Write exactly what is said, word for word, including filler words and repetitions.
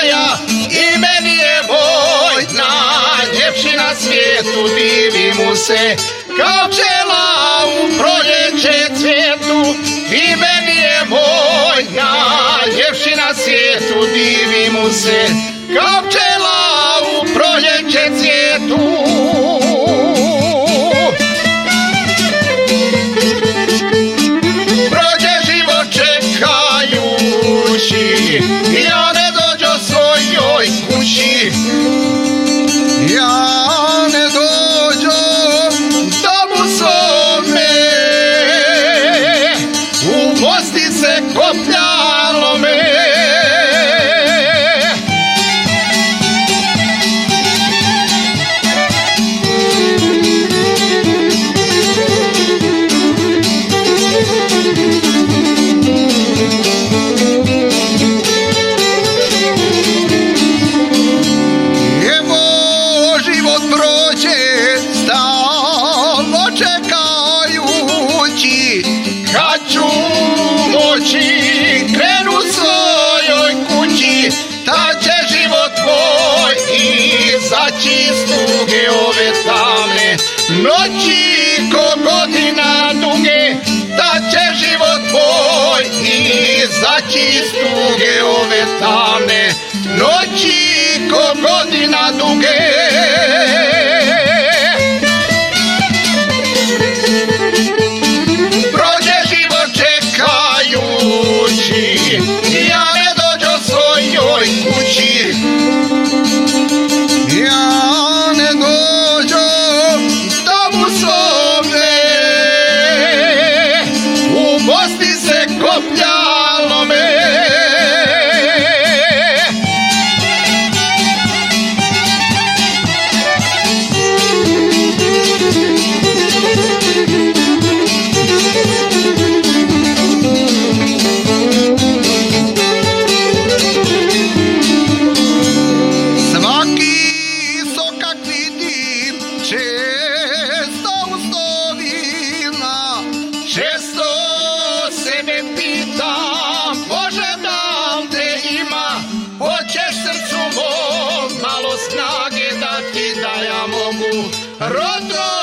moja i meni je boj, najljepši na svijetu, divi mu se kao pčela u proljeće cvijetu. I meni je boj, najljepši na svijetu, divi mu se kao pčela u proljeće cvijetu. Prođe život čekajući, ja ne dođo svojoj kući, ja ne dođo domu svome, u gosti se kopljalo me. Kad ću moći krenu svojoj kući, tad će život moj izaći iz tuge ove tamne noći, ko godina duge. Tad će život moj izaći iz tuge ove tamne noći, ko godina duge. Ja ne dođo svojoj kući, ja ne dođo domu svome, u gosti se kopljalo me. Često sebe pitam, Bože, da li te ima, hoćeš srcu mom malo snage dati da ja mogu rodno